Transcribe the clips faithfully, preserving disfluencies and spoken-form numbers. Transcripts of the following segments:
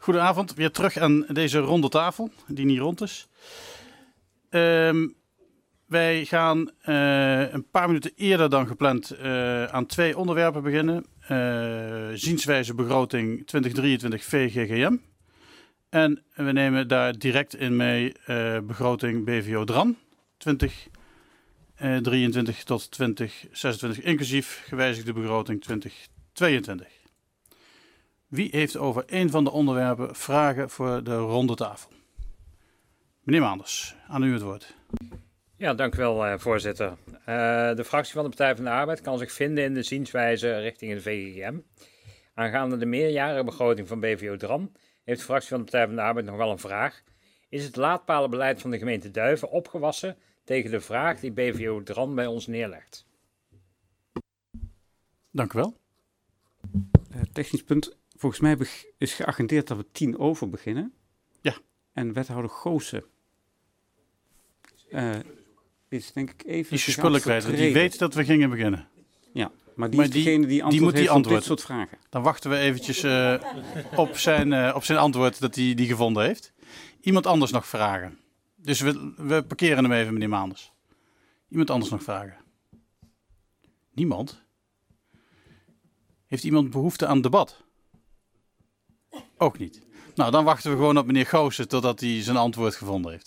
Goedenavond, weer terug aan deze ronde tafel, die niet rond is. Um, wij gaan uh, een paar minuten eerder dan gepland uh, aan twee onderwerpen beginnen. Uh, zienswijze begroting twintig drieëntwintig V G G M. En we nemen daar direct in mee uh, begroting B V O Dran twintig drieëntwintig tot twintig zesentwintig, inclusief gewijzigde begroting twintig tweeëntwintig. Wie heeft over een van de onderwerpen vragen voor de ronde tafel? Meneer Maanders, aan u het woord. Ja, dank u wel, uh, voorzitter. Uh, de fractie van de Partij van de Arbeid kan zich vinden in de zienswijze richting het V G G M. Aangaande de meerjarenbegroting van B V O Dran heeft de fractie van de Partij van de Arbeid nog wel een vraag. Is het laadpalenbeleid van de gemeente Duiven opgewassen tegen de vraag die B V O Dran bij ons neerlegt? Dank u wel. Uh, technisch punt. Volgens mij is geagendeerd dat we tien over beginnen. Ja. En wethouder Goossen uh, is denk ik even... Die is spullen kwijt, want die weet dat we gingen beginnen. Ja, maar die maar is die, degene die antwoord die moet heeft die op antwoord. dit soort vragen. Dan wachten we eventjes uh, op, zijn, uh, op zijn antwoord dat hij die gevonden heeft. Iemand anders nog vragen? Dus we, we parkeren hem even, meneer Maanders. Iemand anders nog vragen? Niemand? Heeft iemand behoefte aan debat? Ook niet. Nou, dan wachten we gewoon op meneer Goossen totdat hij zijn antwoord gevonden heeft.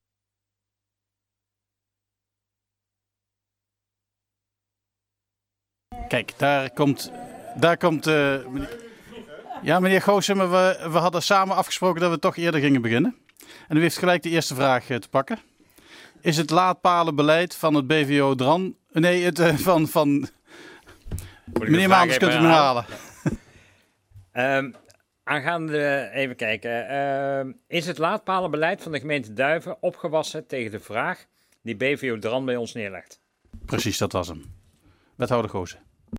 Kijk, daar komt... Daar komt uh, meneer... Ja, meneer Goossen, maar we, we hadden samen afgesproken dat we toch eerder gingen beginnen. En u heeft gelijk de eerste vraag uh, te pakken. Is het laadpalenbeleid van het B V O Dran... Nee, het uh, van... van... Meneer Maanders, kunt u me halen? Um, aangaande, even kijken. Uh, is het laadpalenbeleid van de gemeente Duiven opgewassen tegen de vraag die B V O Dran bij ons neerlegt? Precies, dat was hem. Wethouder Goossen.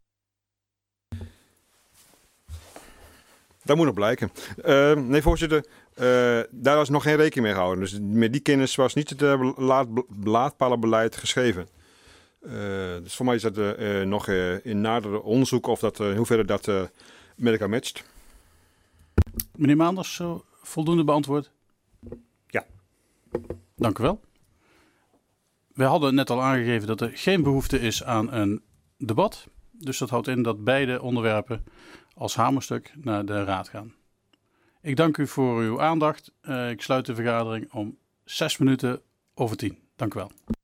Dat moet nog blijken. Uh, nee, voorzitter, uh, daar was nog geen rekening mee gehouden. Dus met die kennis was niet het uh, laad, laadpalenbeleid geschreven. Uh, dus voor mij is dat uh, uh, nog uh, in nader onderzoek of dat, uh, in hoeverre dat uh, met elkaar matcht. Meneer Maanders, uh, voldoende beantwoord? Ja. Dank u wel. We hadden net al aangegeven dat er geen behoefte is aan een debat. Dus dat houdt in dat beide onderwerpen als hamerstuk naar de raad gaan. Ik dank u voor uw aandacht. Uh, ik sluit de vergadering om zes minuten over tien. Dank u wel.